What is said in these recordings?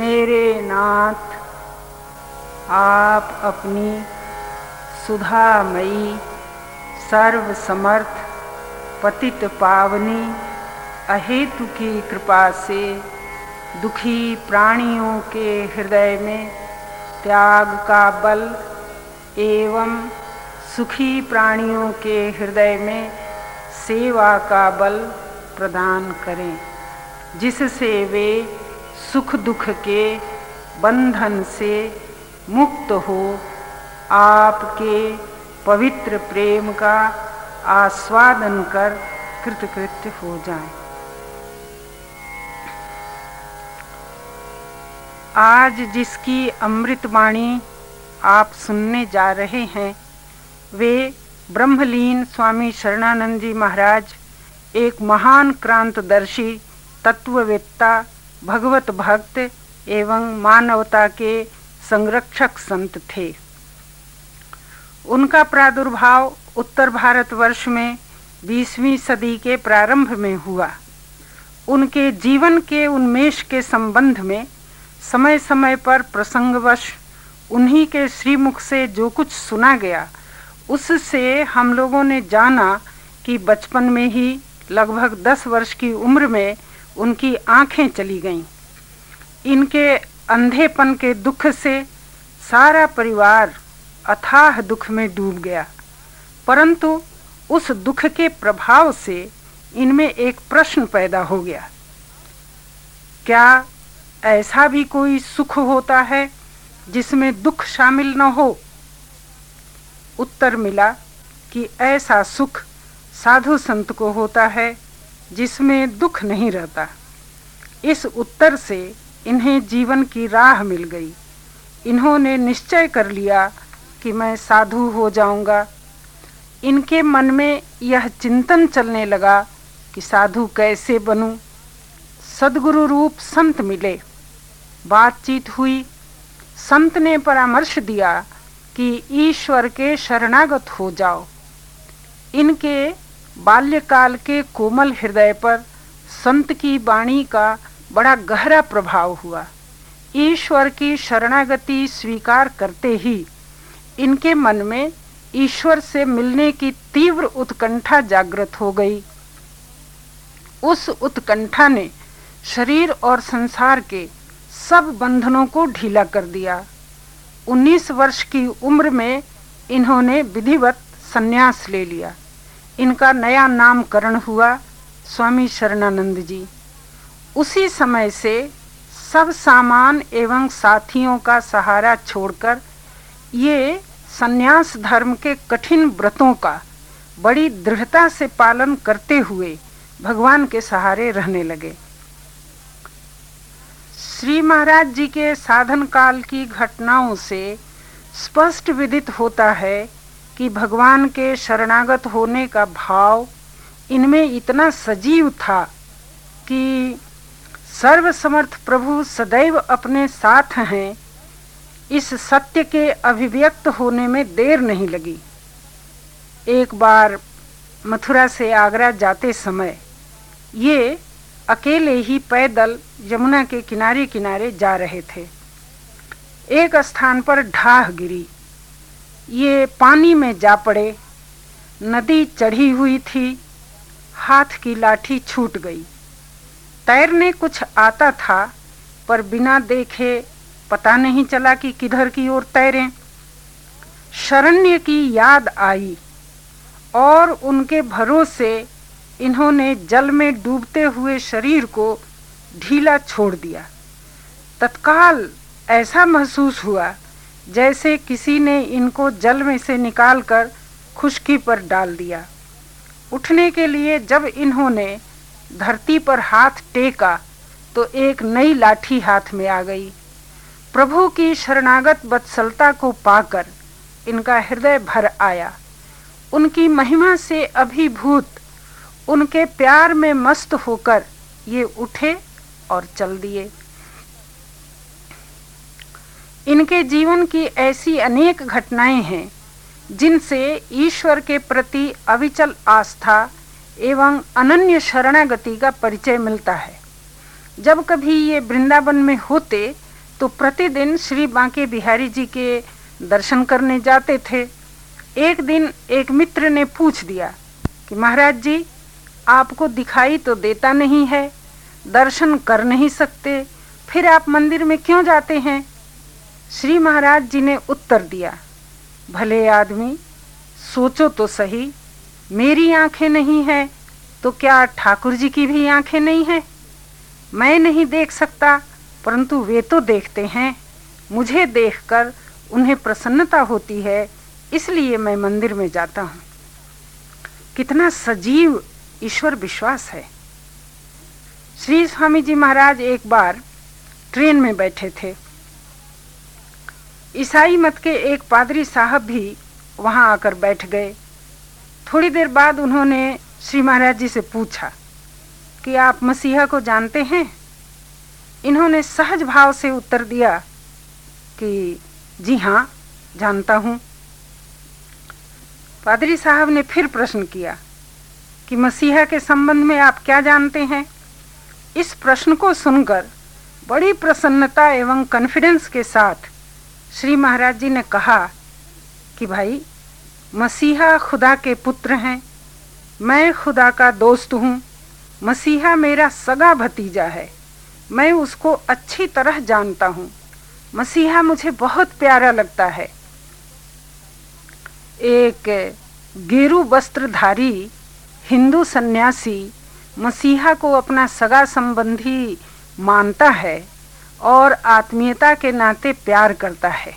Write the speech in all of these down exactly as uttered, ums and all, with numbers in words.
मेरे नाथ, आप अपनी सुधामयी सर्वसमर्थ पतित पावनी अहेतु की कृपा से दुखी प्राणियों के हृदय में त्याग का बल एवं सुखी प्राणियों के हृदय में सेवा का बल प्रदान करें, जिससे वे सुख दुख के बंधन से मुक्त हो आपके पवित्र प्रेम का आस्वादन कर कृतकृत्य हो जाएं। आज जिसकी अमृतवाणी आप सुनने जा रहे हैं वे ब्रह्मलीन स्वामी शरणानंद जी महाराज एक महान क्रांतदर्शी तत्ववेत्ता, भगवत भक्त एवं मानवता के संरक्षक संत थे। उनका प्रादुर्भाव उत्तर भारतवर्ष में बीसवीं सदी के प्रारंभ में हुआ। उनके जीवन के उन्मेष के संबंध में समय समय पर प्रसंगवश उन्हीं के श्रीमुख से जो कुछ सुना गया, उससे हम लोगों ने जाना कि बचपन में ही लगभग दस वर्ष की उम्र में उनकी आंखें चली गईं। इनके अंधेपन के दुख से सारा परिवार अथाह दुख में डूब गया, परंतु उस दुख के प्रभाव से इनमें एक प्रश्न पैदा हो गया, क्या ऐसा भी कोई सुख होता है जिसमें दुख शामिल न हो? उत्तर मिला कि ऐसा सुख साधु संत को होता है जिसमें दुख नहीं रहता। इस उत्तर से इन्हें जीवन की राह मिल गई। इन्होंने निश्चय कर लिया कि मैं साधु हो जाऊंगा। इनके मन में यह चिंतन चलने लगा कि साधु कैसे बनूं। सद्गुरु रूप संत मिले, बातचीत हुई। संत ने परामर्श दिया कि ईश्वर के शरणागत हो जाओ। इनके बाल्यकाल के कोमल हृदय पर संत की वाणी का बड़ा गहरा प्रभाव हुआ। ईश्वर की शरणागति स्वीकार करते ही इनके मन में ईश्वर से मिलने की तीव्र उत्कंठा जागृत हो गई। उस उत्कंठा ने शरीर और संसार के सब बंधनों को ढीला कर दिया। उन्नीस वर्ष की उम्र में इन्होंने विधिवत संन्यास ले लिया। इनका नया नामकरण हुआ स्वामी शरणानंद जी। उसी समय से सब सामान एवं साथियों का सहारा छोड़कर ये संन्यास धर्म के कठिन व्रतों का बड़ी दृढ़ता से पालन करते हुए भगवान के सहारे रहने लगे। श्री महाराज जी के साधन काल की घटनाओं से स्पष्ट विदित होता है कि भगवान के शरणागत होने का भाव इनमें इतना सजीव था कि सर्वसमर्थ प्रभु सदैव अपने साथ हैं, इस सत्य के अभिव्यक्त होने में देर नहीं लगी। एक बार मथुरा से आगरा जाते समय ये अकेले ही पैदल यमुना के किनारे किनारे जा रहे थे। एक स्थान पर ढाह गिरी, ये पानी में जा पड़े। नदी चढ़ी हुई थी, हाथ की लाठी छूट गई। तैरने कुछ आता था, पर बिना देखे पता नहीं चला कि किधर की ओर तैरें। शरण्य की याद आई और उनके भरोसे इन्होंने जल में डूबते हुए शरीर को ढीला छोड़ दिया। तत्काल ऐसा महसूस हुआ जैसे किसी ने इनको जल में से निकालकर खुशकी पर डाल दिया। उठने के लिए जब इन्होंने धरती पर हाथ टेका तो एक नई लाठी हाथ में आ गई। प्रभु की शरणागत वत्सलता को पाकर इनका हृदय भर आया। उनकी महिमा से अभिभूत, उनके प्यार में मस्त होकर ये उठे और चल दिए। इनके जीवन की ऐसी अनेक घटनाएं हैं जिनसे ईश्वर के प्रति अविचल आस्था एवं अनन्य शरणागति का परिचय मिलता है। जब कभी ये वृंदावन में होते तो प्रतिदिन श्री बांके बिहारी जी के दर्शन करने जाते थे। एक दिन एक मित्र ने पूछ दिया कि महाराज जी, आपको दिखाई तो देता नहीं है, दर्शन कर नहीं सकते, फिर आप मंदिर में क्यों जाते हैं? श्री महाराज जी ने उत्तर दिया, भले आदमी, सोचो तो सही, मेरी आंखें नहीं हैं तो क्या ठाकुर जी की भी आंखें नहीं हैं? मैं नहीं देख सकता, परंतु वे तो देखते हैं। मुझे देखकर उन्हें प्रसन्नता होती है, इसलिए मैं मंदिर में जाता हूँ। कितना सजीव ईश्वर विश्वास है। श्री स्वामी जी महाराज एक बार ट्रेन में बैठे थे। ईसाई मत के एक पादरी साहब भी वहां आकर बैठ गए। थोड़ी देर बाद उन्होंने श्री महाराज जी से पूछा कि आप मसीहा को जानते हैं? इन्होंने सहज भाव से उत्तर दिया कि जी हाँ, जानता हूँ। पादरी साहब ने फिर प्रश्न किया कि मसीहा के संबंध में आप क्या जानते हैं? इस प्रश्न को सुनकर बड़ी प्रसन्नता एवं कॉन्फिडेंस के साथ श्री महाराज जी ने कहा कि भाई, मसीहा खुदा के पुत्र हैं, मैं खुदा का दोस्त हूँ, मसीहा मेरा सगा भतीजा है, मैं उसको अच्छी तरह जानता हूँ, मसीहा मुझे बहुत प्यारा लगता है। एक गेरू वस्त्रधारी हिंदू सन्यासी मसीहा को अपना सगा संबंधी मानता है और आत्मीयता के नाते प्यार करता है।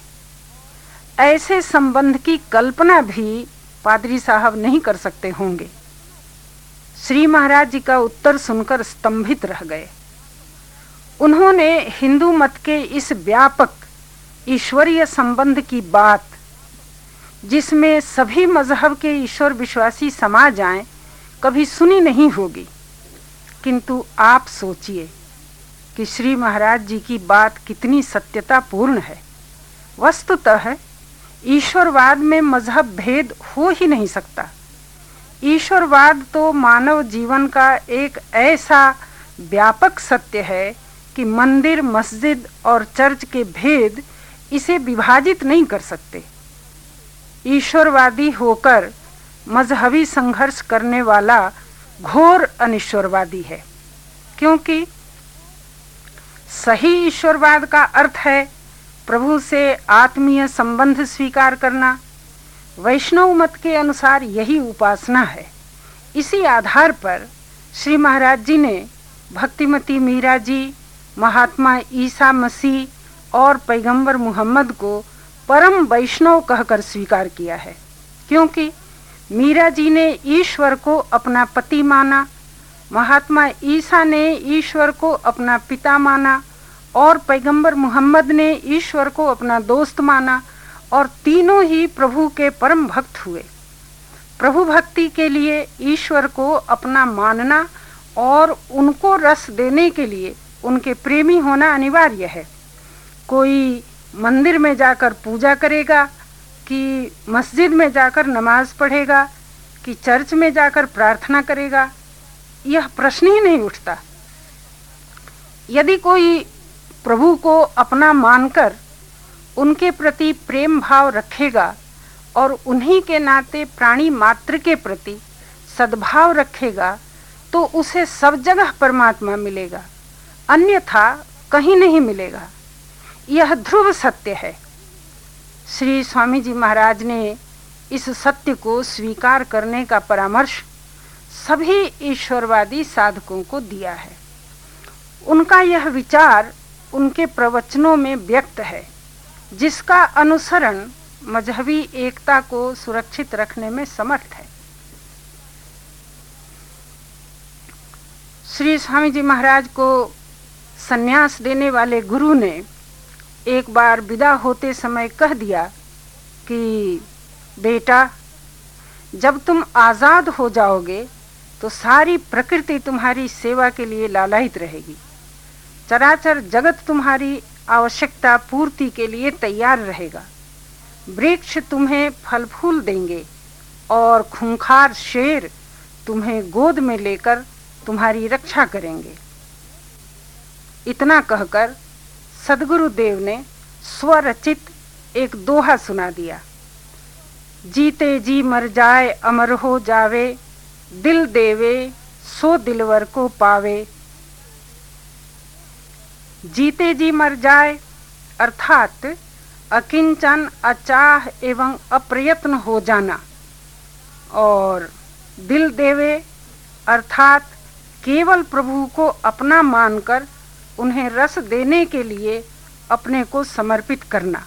ऐसे संबंध की कल्पना भी पादरी साहब नहीं कर सकते होंगे। श्री महाराज जी का उत्तर सुनकर स्तंभित रह गए। उन्होंने हिंदू मत के इस व्यापक ईश्वरीय संबंध की बात, जिसमें सभी मजहब के ईश्वर विश्वासी समा जाएं, कभी सुनी नहीं होगी। किंतु आप सोचिए कि श्री महाराज जी की बात कितनी सत्यता पूर्ण है। वस्तुतः ईश्वरवाद में मजहब भेद हो ही नहीं सकता। ईश्वरवाद तो मानव जीवन का एक ऐसा व्यापक सत्य है कि मंदिर, मस्जिद और चर्च के भेद इसे विभाजित नहीं कर सकते। ईश्वरवादी होकर मजहबी संघर्ष करने वाला घोर अनिश्वरवादी है, क्योंकि सही ईश्वरवाद का अर्थ है प्रभु से आत्मीय संबंध स्वीकार करना। वैष्णव मत के अनुसार यही उपासना है। इसी आधार पर श्री महाराज जी ने भक्तिमती मीरा जी, महात्मा ईसा मसीह और पैगंबर मुहम्मद को परम वैष्णव कहकर स्वीकार किया है, क्योंकि मीरा जी ने ईश्वर को अपना पति माना, महात्मा ईसा ने ईश्वर को अपना पिता माना और पैगंबर मुहम्मद ने ईश्वर को अपना दोस्त माना, और तीनों ही प्रभु के परम भक्त हुए। प्रभु भक्ति के लिए ईश्वर को अपना मानना और उनको रस देने के लिए उनके प्रेमी होना अनिवार्य है। कोई मंदिर में जाकर पूजा करेगा कि मस्जिद में जाकर नमाज पढ़ेगा कि चर्च में जाकर प्रार्थना करेगा, यह प्रश्न ही नहीं उठता। यदि कोई प्रभु को अपना मानकर उनके प्रति प्रेम भाव रखेगा और उन्हीं के नाते प्राणी मात्र के प्रति सद्भाव रखेगा, तो उसे सब जगह परमात्मा मिलेगा, अन्यथा कहीं नहीं मिलेगा। यह ध्रुव सत्य है। श्री स्वामी जी महाराज ने इस सत्य को स्वीकार करने का परामर्श सभी ईश्वरवादी साधकों को दिया है। उनका यह विचार उनके प्रवचनों में व्यक्त है, जिसका अनुसरण मजहबी एकता को सुरक्षित रखने में समर्थ है। श्री स्वामी जी महाराज को संन्यास देने वाले गुरु ने एक बार विदा होते समय कह दिया कि बेटा, जब तुम आज़ाद हो जाओगे तो सारी प्रकृति तुम्हारी सेवा के लिए लालायित रहेगी, चराचर जगत तुम्हारी आवश्यकता पूर्ति के लिए तैयार रहेगा, वृक्ष तुम्हें फल फूल देंगे और खूंखार शेर तुम्हें गोद में लेकर तुम्हारी रक्षा करेंगे। इतना कहकर सद्गुरुदेव ने स्वरचित एक दोहा सुना दिया। जीते जी मर जाए अमर हो जावे, दिल देवे सो दिलवर को पावे। जीते जी मर जाए अर्थात अकिंचन, अचाह एवं अप्रयत्न हो जाना, और दिल देवे अर्थात केवल प्रभु को अपना मानकर उन्हें रस देने के लिए अपने को समर्पित करना।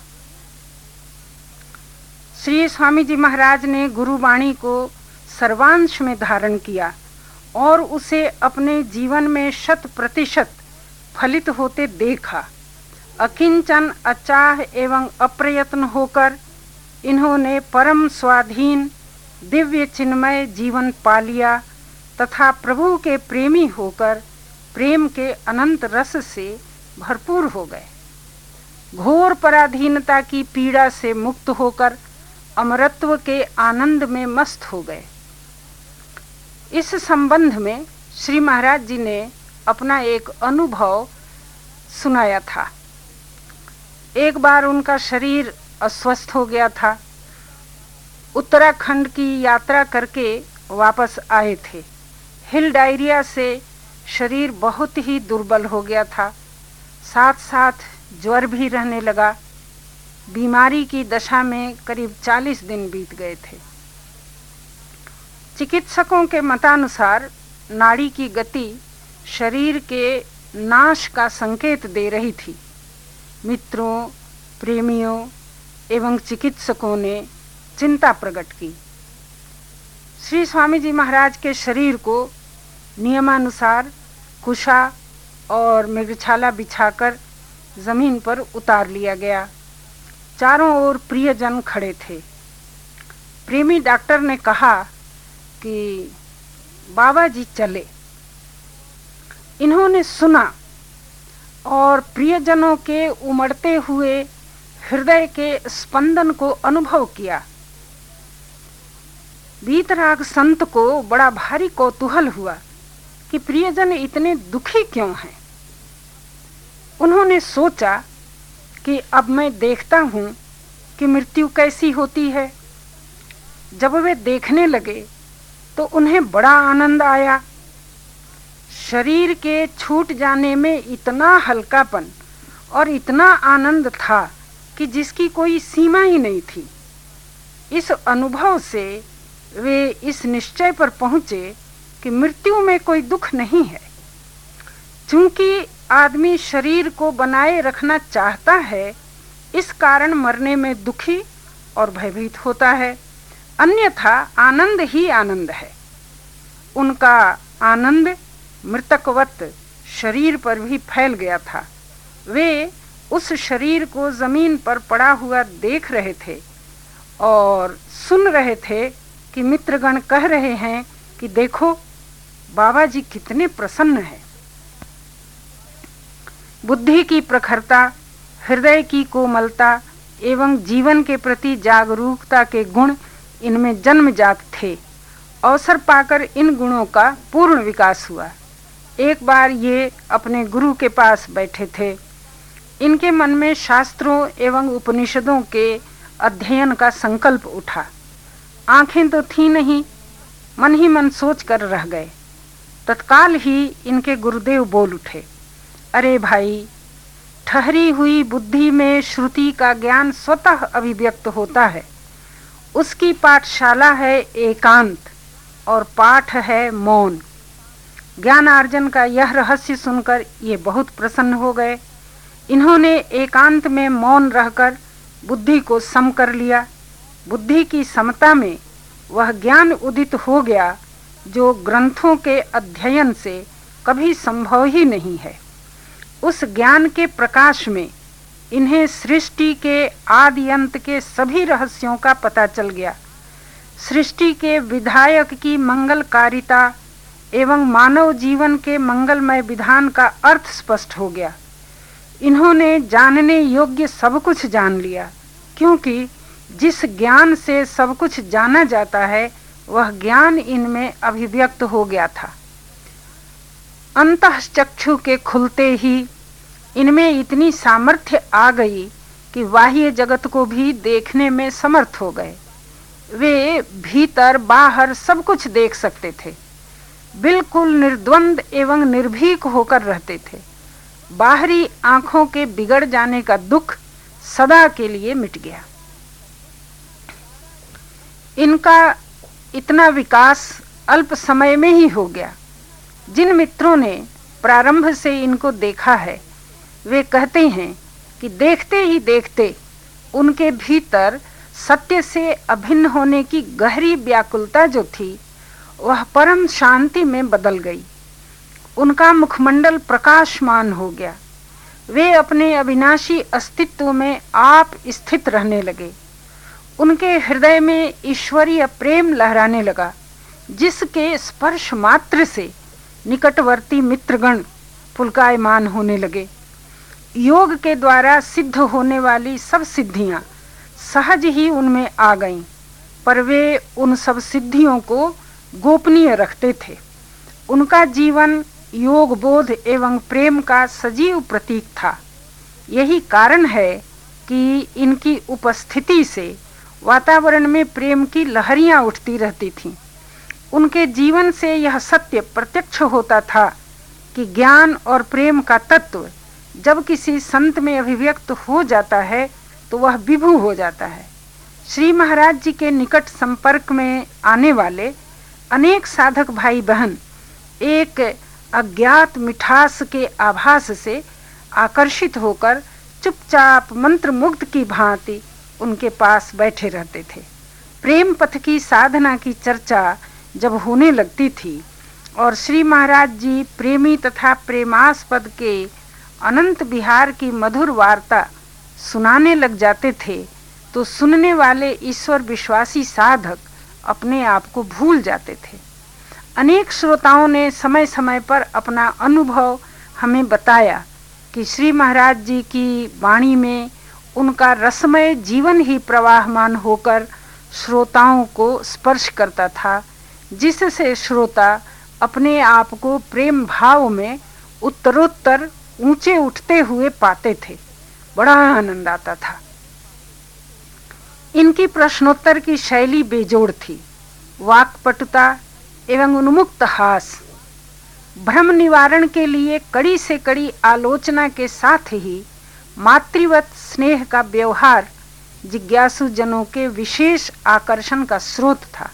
श्री स्वामी जी महाराज ने गुरुवाणी को सर्वांश में धारण किया और उसे अपने जीवन में शत प्रतिशत फलित होते देखा। अकिंचन, अचाह एवं अप्रयत्न होकर इन्होंने परम स्वाधीन दिव्य चिन्मय जीवन पा लिया तथा प्रभु के प्रेमी होकर प्रेम के अनंत रस से भरपूर हो गए। घोर पराधीनता की पीड़ा से मुक्त होकर अमरत्व के आनंद में मस्त हो गए। इस संबंध में श्री महाराज जी ने अपना एक अनुभव सुनाया था। एक बार उनका शरीर अस्वस्थ हो गया था। उत्तराखंड की यात्रा करके वापस आए थे। हिल डायरिया से शरीर बहुत ही दुर्बल हो गया था, साथ साथ ज्वर भी रहने लगा। बीमारी की दशा में करीब चालीस दिन बीत गए थे। चिकित्सकों के मतानुसार नाड़ी की गति शरीर के नाश का संकेत दे रही थी। मित्रों, प्रेमियों एवं चिकित्सकों ने चिंता प्रकट की। श्री स्वामी जी महाराज के शरीर को नियमानुसार कुशा और मृगछाला बिछाकर जमीन पर उतार लिया गया। चारों ओर प्रियजन खड़े थे। प्रेमी डॉक्टर ने कहा कि बाबा जी चले। इन्होंने सुना और प्रियजनों के उमड़ते हुए हृदय के स्पंदन को अनुभव किया। वीतराग संत को बड़ा भारी कौतूहल हुआ कि प्रियजन इतने दुखी क्यों हैं। उन्होंने सोचा कि अब मैं देखता हूँ कि मृत्यु कैसी होती है। जब वे देखने लगे तो उन्हें बड़ा आनंद आया। शरीर के छूट जाने में इतना हल्कापन और इतना आनंद था कि जिसकी कोई सीमा ही नहीं थी। इस अनुभव से वे इस निश्चय पर पहुँचे कि मृत्यु में कोई दुख नहीं है। चूंकि आदमी शरीर को बनाए रखना चाहता है, इस कारण मरने में दुखी और भयभीत होता है, अन्यथा आनंद ही आनंद है। उनका आनंद मृतकवत शरीर पर भी फैल गया था। वे उस शरीर को जमीन पर पड़ा हुआ देख रहे थे और सुन रहे थे कि मित्रगण कह रहे हैं कि देखो बाबा जी कितने प्रसन्न हैं। बुद्धि की प्रखरता, हृदय की कोमलता एवं जीवन के प्रति जागरूकता के गुण इनमें जन्मजात थे। अवसर पाकर इन गुणों का पूर्ण विकास हुआ। एक बार ये अपने गुरु के पास बैठे थे। इनके मन में शास्त्रों एवं उपनिषदों के अध्ययन का संकल्प उठा। आंखें तो थी नहीं, मन ही मन सोच कर रह गए। तत्काल ही इनके गुरुदेव बोल उठे, अरे भाई, ठहरी हुई बुद्धि में श्रुति का ज्ञान स्वतः अभिव्यक्त होता है। उसकी पाठशाला है एकांत और पाठ है मौन। ज्ञानार्जन का यह रहस्य सुनकर ये बहुत प्रसन्न हो गए। इन्होंने एकांत में मौन रहकर बुद्धि को सम कर लिया। बुद्धि की समता में वह ज्ञान उदित हो गया जो ग्रंथों के अध्ययन से कभी संभव ही नहीं है। उस ज्ञान के प्रकाश में इन्हें सृष्टि के आदि अंत के सभी रहस्यों का पता चल गया। सृष्टि के विधायक की मंगलकारिता एवं मानव जीवन के मंगलमय विधान का अर्थ स्पष्ट हो गया। इन्होंने जानने योग्य सब कुछ जान लिया, क्योंकि जिस ज्ञान से सब कुछ जाना जाता है वह ज्ञान इनमें अभिव्यक्त हो गया था। अंतःचक्षु के खुलते ही इनमें इतनी सामर्थ्य आ गई कि बाह्य जगत को भी देखने में समर्थ हो गए। वे भीतर बाहर सब कुछ देख सकते थे, बिल्कुल निर्द्वंद एवं निर्भीक होकर रहते थे। बाहरी आंखों के बिगड़ जाने का दुख सदा के लिए मिट गया। इनका इतना विकास अल्प समय में ही हो गया। जिन मित्रों ने प्रारंभ से इनको देखा है वे कहते हैं कि देखते ही देखते उनके भीतर सत्य से अभिन्न होने की गहरी व्याकुलता जो थी वह परम शांति में बदल गई। उनका मुखमंडल प्रकाशमान हो गया। वे अपने अविनाशी अस्तित्व में आप स्थित रहने लगे। उनके हृदय में ईश्वरीय प्रेम लहराने लगा, जिसके स्पर्श मात्र से निकटवर्ती मित्रगण पुलकायमान होने लगे। योग के द्वारा सिद्ध होने वाली सब सिद्धियां सहज ही उनमें आ गईं, पर वे उन सब सिद्धियों को गोपनीय रखते थे। उनका जीवन योग बोध एवं प्रेम का सजीव प्रतीक था। यही कारण है कि इनकी उपस्थिति से वातावरण में प्रेम की लहरियां उठती रहती थीं। उनके जीवन से यह सत्य प्रत्यक्ष होता था कि ज्ञान और प्रेम का तत्व जब किसी संत में अभिव्यक्त हो जाता है तो वह विभू हो जाता है। श्री महाराज जी के निकट संपर्क में आने वाले अनेक साधक भाई बहन एक अज्ञात मिठास के आभास से आकर्षित होकर चुपचाप मंत्रमुग्ध की भांति उनके पास बैठे रहते थे। प्रेम पथ की साधना की चर्चा जब होने लगती थी और श्री महाराज जी प्रेमी तथा प्रेमास्पद के अनंत विहार की मधुर वार्ता सुनाने लग जाते थे तो सुनने वाले ईश्वर विश्वासी साधक अपने आप को भूल जाते थे। अनेक श्रोताओं ने समय समय पर अपना अनुभव हमें बताया कि श्री महाराज जी की वाणी में उनका रसमय जीवन ही प्रवाहमान होकर श्रोताओं को स्पर्श करता था, जिससे श्रोता अपने आप को प्रेम भाव में उत्तरोत्तर ऊंचे उठते हुए पाते थे। बड़ा आनंद आता था। इनकी प्रश्नोत्तर की शैली बेजोड़ थी। वाक्पटुता एवं उन्मुक्त हास, भ्रम निवारण के लिए कड़ी से कड़ी आलोचना के साथ ही मातृवत स्नेह का व्यवहार जिज्ञासु जनों के विशेष आकर्षण का स्रोत था।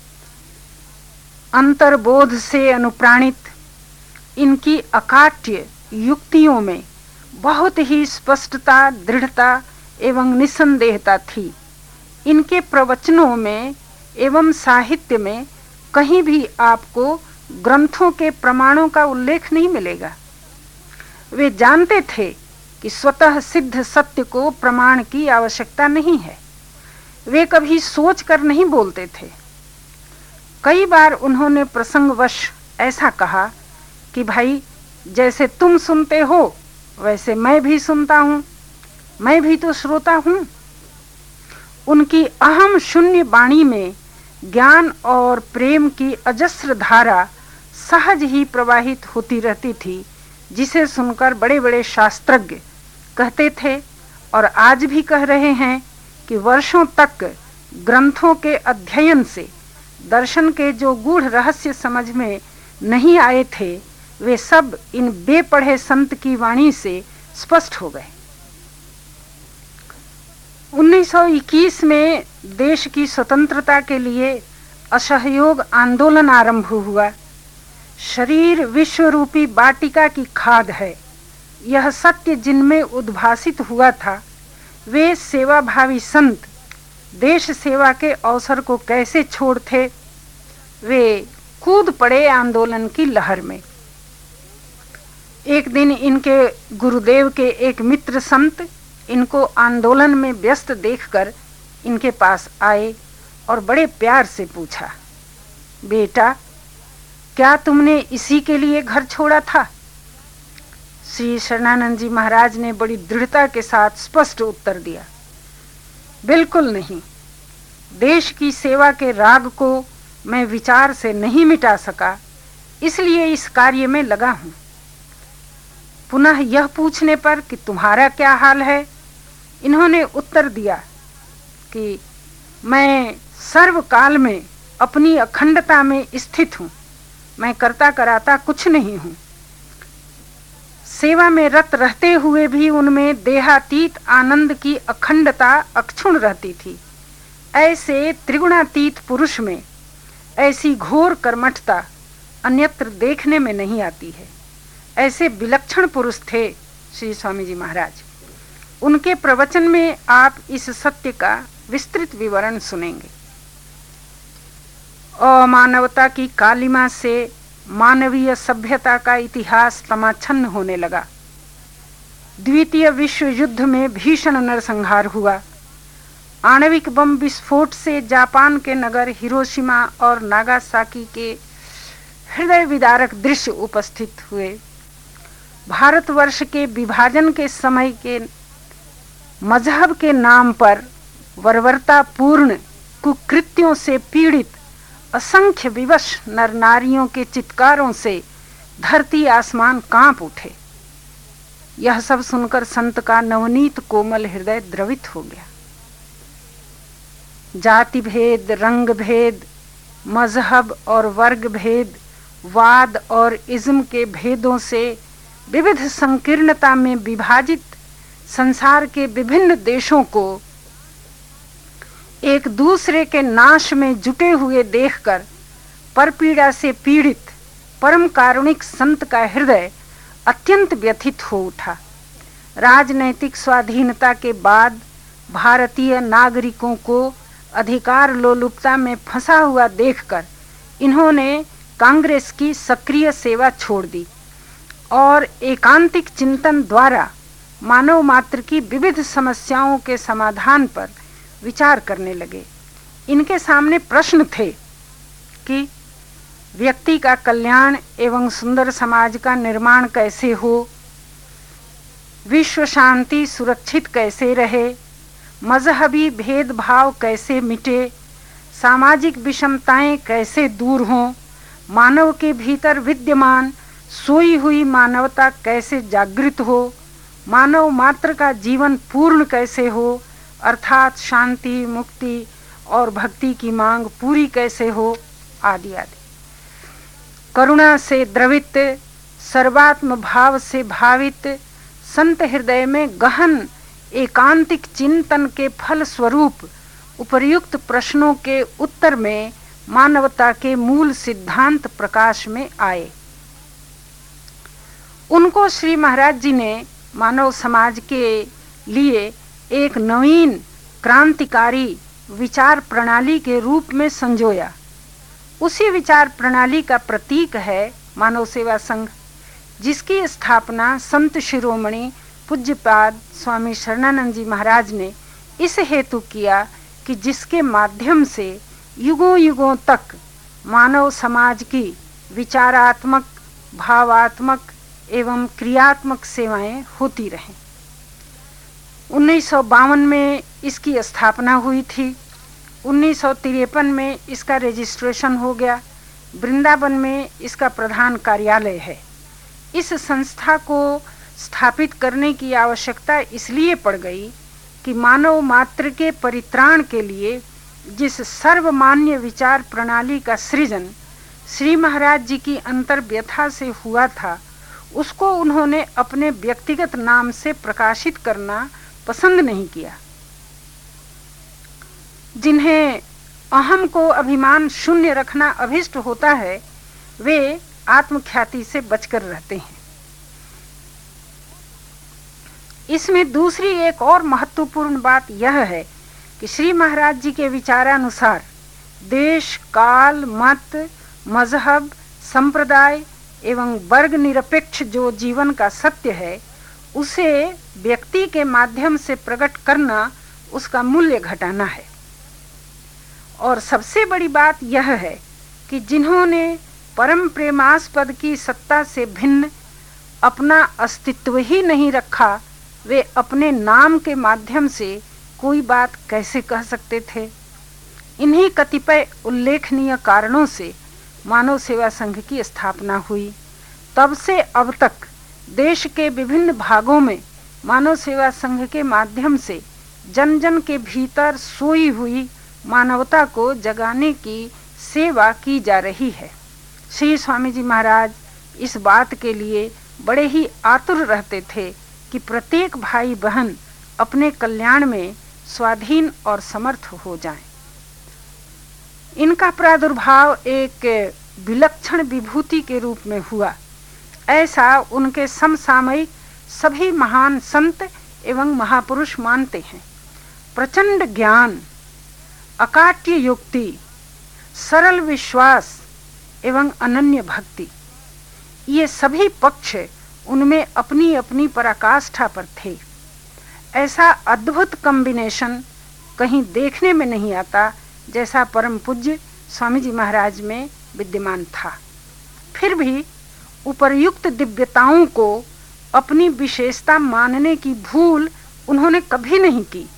अंतर्बोध से अनुप्राणित इनकी अकाट्य युक्तियों में बहुत ही स्पष्टता, दृढ़ता एवं निसंदेहता थी। इनके प्रवचनों में एवं साहित्य में कहीं भी आपको ग्रंथों के प्रमाणों का उल्लेख नहीं मिलेगा। वे जानते थे कि स्वतः सिद्ध सत्य को प्रमाण की आवश्यकता नहीं है। वे कभी सोच कर नहीं बोलते थे। कई बार उन्होंने प्रसंगवश ऐसा कहा कि भाई, जैसे तुम सुनते हो वैसे मैं भी सुनता हूँ, मैं भी तो श्रोता हूँ। उनकी अहम शून्य वाणी में ज्ञान और प्रेम की अजस्र धारा सहज ही प्रवाहित होती रहती थी, जिसे सुनकर बड़े बड़े शास्त्रज्ञ कहते थे और आज भी कह रहे हैं कि वर्षों तक ग्रंथों के अध्ययन से दर्शन के जो गूढ़ रहस्य समझ में नहीं आए थे वे सब इन बेपढ़े संत की वाणी से स्पष्ट हो गए। उन्नीस सौ इक्कीस में देश की स्वतंत्रता के लिए असहयोग आंदोलन आरंभ हुआ। शरीर विश्व रूपी वाटिका की खाद है, यह सत्य जिनमें उद्भासित हुआ था। वे सेवाभावी संत देश सेवा के अवसर को कैसे छोड़ते। वे कूद पड़े आंदोलन की लहर में। एक दिन इनके गुरुदेव के एक मित्र संत इनको आंदोलन में व्यस्त देखकर इनके पास आए और बड़े प्यार से पूछा, बेटा, क्या तुमने इसी के लिए घर छोड़ा था? श्री शरणानंद जी महाराज ने बड़ी दृढ़ता के साथ स्पष्ट उत्तर दिया, बिल्कुल नहीं। देश की सेवा के राग को मैं विचार से नहीं मिटा सका, इसलिए इस कार्य में लगा हूं। पुनः यह पूछने पर कि तुम्हारा क्या हाल है, इन्होंने उत्तर दिया कि मैं सर्वकाल में अपनी अखंडता में स्थित हूँ, मैं करता कराता कुछ नहीं हूँ। सेवा में रत रहते हुए भी उनमें देहातीत आनंद की अखंडता अक्षुण रहती थी। ऐसे त्रिगुणातीत पुरुष में ऐसी घोर कर्मठता अन्यत्र देखने में नहीं आती है। ऐसे विलक्षण पुरुष थे श्री स्वामी जी महाराज। उनके प्रवचन में आप इस सत्य का विस्तृत विवरण सुनेंगे। अमानवता की कालिमा से मानवीय सभ्यता का इतिहास तमाच्छन्न होने लगा। द्वितीय विश्व युद्ध में भीषण नरसंहार हुआ। आणविक बम विस्फोट से जापान के नगर हिरोशिमा और नागासाकी के हृदय विदारक दृश्य उपस्थित हुए। भारतवर्ष के विभाजन के समय के मजहब के नाम पर बर्बरतापूर्ण कुकृत्यों से पीड़ित असंख्य विवश नर नारियों के चित्कारों से धरती आसमान कांप उठे। यह सब सुनकर संत का नवनीत कोमल हृदय द्रवित हो गया। जाति भेद, रंग भेद, मजहब और वर्ग भेद, वाद और इज्म के भेदों से विविध संकीर्णता में विभाजित संसार के विभिन्न देशों को एक दूसरे के नाश में जुटे हुए देखकर परपीड़ा से पीड़ित परम कारुणिक संत का हृदय अत्यंत व्यथित हो उठा। राजनैतिक स्वाधीनता के बाद भारतीय नागरिकों को अधिकार लोलुपता में फंसा हुआ देखकर इन्होंने कांग्रेस की सक्रिय सेवा छोड़ दी और एकांतिक चिंतन द्वारा मानव मात्र की विविध समस्याओं के समाधान पर विचार करने लगे। इनके सामने प्रश्न थे कि व्यक्ति का कल्याण एवं सुंदर समाज का निर्माण कैसे हो, विश्व शांति सुरक्षित कैसे रहे, मजहबी भेदभाव कैसे मिटे, सामाजिक विषमताएं कैसे दूर हों, मानव के भीतर विद्यमान सोई हुई मानवता कैसे जागृत हो, मानव मात्र का जीवन पूर्ण कैसे हो, अर्थात शांति, मुक्ति और भक्ति की मांग पूरी कैसे हो, आदि आदि। करुणा से द्रवित, सर्वात्म भाव से भावित संत हृदय में गहन एकांतिक चिंतन के फल स्वरूप उपर्युक्त प्रश्नों के उत्तर में मानवता के मूल सिद्धांत प्रकाश में आए। उनको श्री महाराज जी ने मानव समाज के लिए एक नवीन क्रांतिकारी विचार प्रणाली के रूप में संजोया। उसी विचार प्रणाली का प्रतीक है मानव सेवा संघ, जिसकी स्थापना संत शिरोमणि पूज्यपाद स्वामी शरणानंद जी महाराज ने इस हेतु किया कि जिसके माध्यम से युगों युगों तक मानव समाज की विचारात्मक, भावात्मक एवं क्रियात्मक सेवाएं होती रहें। उन्नीस सौ बावन में इसकी स्थापना हुई थी। उन्नीस सौ तिरपन में इसका रजिस्ट्रेशन हो गया। वृंदावन में इसका प्रधान कार्यालय है। इस संस्था को स्थापित करने की आवश्यकता इसलिए पड़ गई कि मानव मात्र के परित्राण के लिए जिस सर्वमान्य विचार प्रणाली का सृजन श्री महाराज जी की अंतर्व्यथा से हुआ था, उसको उन्होंने अपने व्यक्तिगत नाम से प्रकाशित करना पसंद नहीं किया। जिन्हें अहम को अभिमान शून्य रखना अभिष्ट होता है, वे आत्मख्याति से बचकर रहते हैं। इसमें दूसरी एक और महत्वपूर्ण बात यह है कि श्री महाराज जी के विचारानुसार देश, काल, मत, मजहब, संप्रदाय एवं वर्ग निरपेक्ष जो जीवन का सत्य है, उसे व्यक्ति के माध्यम से प्रकट करना उसका मूल्य घटाना है। और सबसे बड़ी बात यह है कि जिन्होंने परम प्रेमास्पद की सत्ता से भिन्न अपना अस्तित्व ही नहीं रखा, वे अपने नाम के माध्यम से कोई बात कैसे कह सकते थे। इन्हीं कतिपय उल्लेखनीय कारणों से मानव सेवा संघ की स्थापना हुई। तब से अब तक देश के विभिन्न भागों में मानव सेवा संघ के माध्यम से जन जन के भीतर सोई हुई मानवता को जगाने की सेवा की जा रही है। श्री स्वामी जी महाराज इस बात के लिए बड़े ही आतुर रहते थे कि प्रत्येक भाई बहन अपने कल्याण में स्वाधीन और समर्थ हो जाएं। इनका प्रादुर्भाव एक विलक्षण विभूति के रूप में हुआ, ऐसा उनके समसामयिक सभी महान संत एवं महापुरुष मानते हैं। प्रचंड ज्ञान, अकाट्य युक्ति, सरल विश्वास एवं अनन्य भक्ति, ये सभी पक्ष उनमें अपनी अपनी पराकाष्ठा पर थे। ऐसा अद्भुत कॉम्बिनेशन कहीं देखने में नहीं आता जैसा परम पूज्य स्वामी जी महाराज में विद्यमान था। फिर भी उपर्युक्त दिव्यताओं को अपनी विशेषता मानने की भूल उन्होंने कभी नहीं की।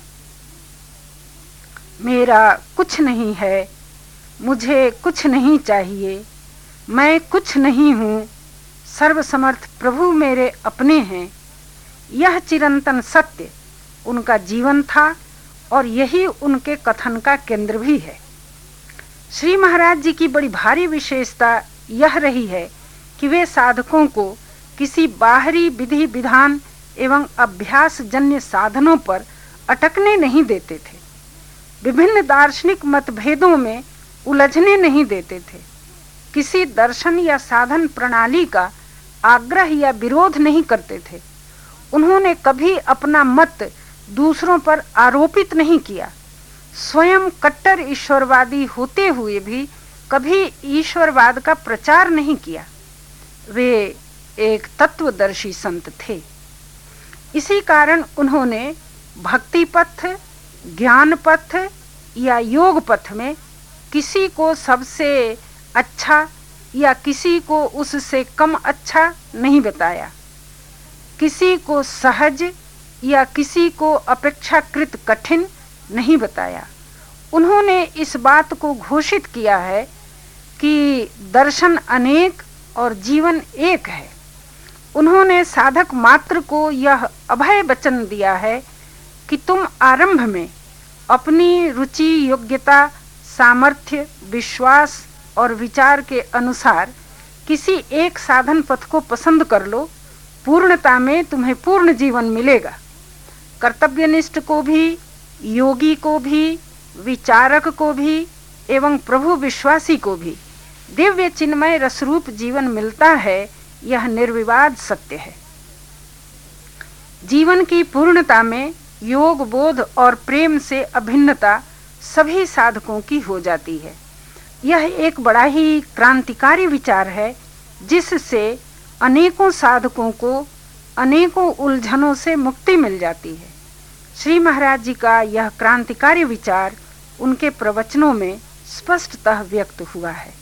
मेरा कुछ नहीं है, मुझे कुछ नहीं चाहिए, मैं कुछ नहीं हूँ, सर्वसमर्थ प्रभु मेरे अपने हैं, यह चिरंतन सत्य उनका जीवन था और यही उनके कथन का केंद्र भी है। श्री महाराज जी की बड़ी भारी विशेषता यह रही है कि वे साधकों को किसी बाहरी विधि विधान एवं अभ्यास जन्य साधनों पर अटकने नहीं देते थे, विभिन्न दार्शनिक मतभेदों में उलझने नहीं देते थे, किसी दर्शन या साधन प्रणाली का आग्रह या विरोध नहीं करते थे। उन्होंने कभी अपना मत दूसरों पर आरोपित नहीं किया। स्वयं कट्टर ईश्वरवादी होते हुए भी कभी ईश्वरवाद का प्रचार नहीं किया। वे एक तत्वदर्शी संत थे। इसी कारण उन्होंने भक्ति पथ, ज्ञान पथ या योग पथ में किसी को सबसे अच्छा या किसी को उससे कम अच्छा नहीं बताया, किसी को सहज या किसी को अपेक्षाकृत कठिन नहीं बताया। उन्होंने इस बात को घोषित किया है कि दर्शन अनेक और जीवन एक है। उन्होंने साधक मात्र को यह अभय वचन दिया है कि तुम आरंभ में अपनी रुचि, योग्यता, सामर्थ्य, विश्वास और विचार के अनुसार किसी एक साधन पथ को पसंद कर लो, पूर्णता में तुम्हें पूर्ण जीवन मिलेगा। कर्तव्यनिष्ठ को भी, योगी को भी, विचारक को भी एवं प्रभु विश्वासी को भी दिव्य चिन्मय रसरूप जीवन मिलता है, यह निर्विवाद सत्य है। जीवन की पूर्णता में योग, बोध और प्रेम से अभिन्नता सभी साधकों की हो जाती है। यह एक बड़ा ही क्रांतिकारी विचार है, जिससे अनेकों साधकों को अनेकों उलझनों से मुक्ति मिल जाती है। श्री महाराज जी का यह क्रांतिकारी विचार उनके प्रवचनों में स्पष्टतः व्यक्त हुआ है।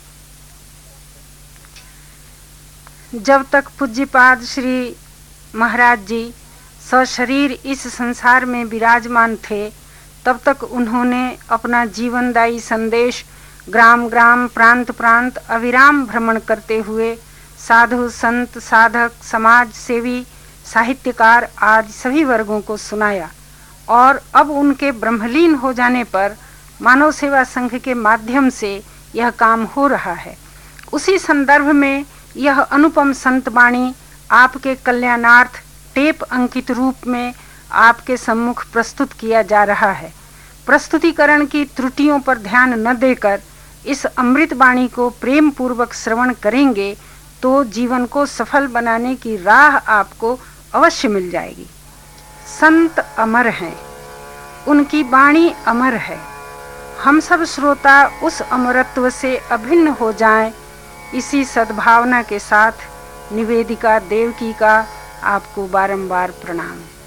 जब तक पूज्यपाद श्री महाराज जी सशरीर इस संसार में विराजमान थे, तब तक उन्होंने अपना जीवनदायी संदेश ग्राम ग्राम, प्रांत प्रांत अविराम भ्रमण करते हुए साधु, संत, साधक, समाज सेवी, साहित्यकार आदि सभी वर्गों को सुनाया। और अब उनके ब्रह्मलीन हो जाने पर मानव सेवा संघ के माध्यम से यह काम हो रहा है। उसी संदर्भ में यह अनुपम संतवाणी आपके कल्याणार्थ टेप अंकित रूप में आपके सम्मुख प्रस्तुत किया जा रहा है। प्रस्तुतिकरण की त्रुटियों पर ध्यान न देकर इस अमृत वाणी को प्रेम पूर्वक श्रवण करेंगे तो जीवन को सफल बनाने की राह आपको अवश्य मिल जाएगी। संत अमर हैं, उनकी वाणी अमर है। हम सब श्रोता उस अमरत्व से अभिन्न हो जाएं, इसी सद्भावना के साथ निवेदिका देवकी का आपको बारंबार प्रणाम।